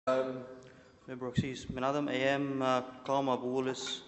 لبروكسيس. من عدم أيام قام بولس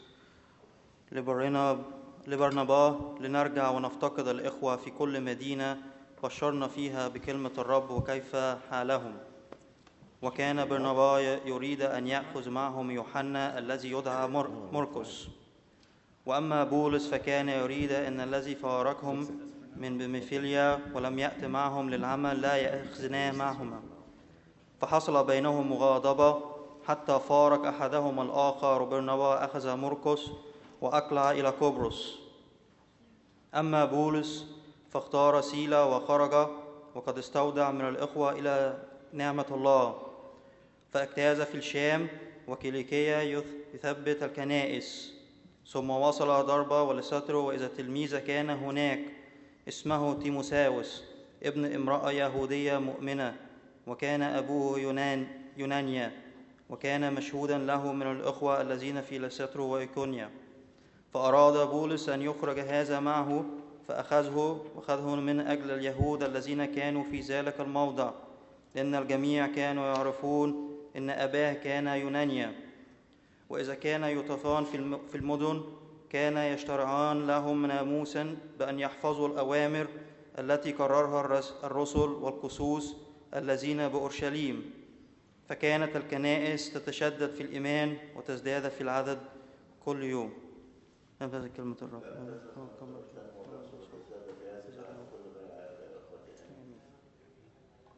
لبرنابا لنرجع ونفتقد الإخوة في كل مدينة بشرنا فيها بكلمة الرب وكيف حالهم. وكان برنابا يريد أن يأخذ معهم يوحنا الذي يدعى مرقس. وأما بولس فكان يريد أن الذي فارقهم من بمفيليا ولم يأت معهم للعمل لا يأخذناه معهما. فحصل بينهم مغاضبة حتى فارق أحدهما الآخر، وبرنابا أخذ مرقس وأقلع إلى قبرص. أما بولس فاختار سيلا وخرج وقد استودع من الإخوة إلى نعمة الله، فاجتاز في الشام وكيليكية يثبت الكنائس. ثم وصل دربة ولستر، وإذا تلميذ كان هناك اسمه تيموساوس ابن امرأة يهودية مؤمنة، وكان أبوه يونانيا، وكان مشهودا له من الإخوة الذين في لستر وإيقونيا. فأراد بولس أن يخرج هذا معه، فأخذه من أجل اليهود الذين كانوا في ذلك الموضع، لأن الجميع كانوا يعرفون أن أباه كان يونانيا. وإذا كان يطوفان في المدن كان يشترعان لهم ناموسا بأن يحفظوا الأوامر التي قررها الرسل والقسوس الذين بأورشليم. فكانت الكنائس تتشدد في الإيمان وتزداد في العدد كل يوم. هذه كلمة الرب.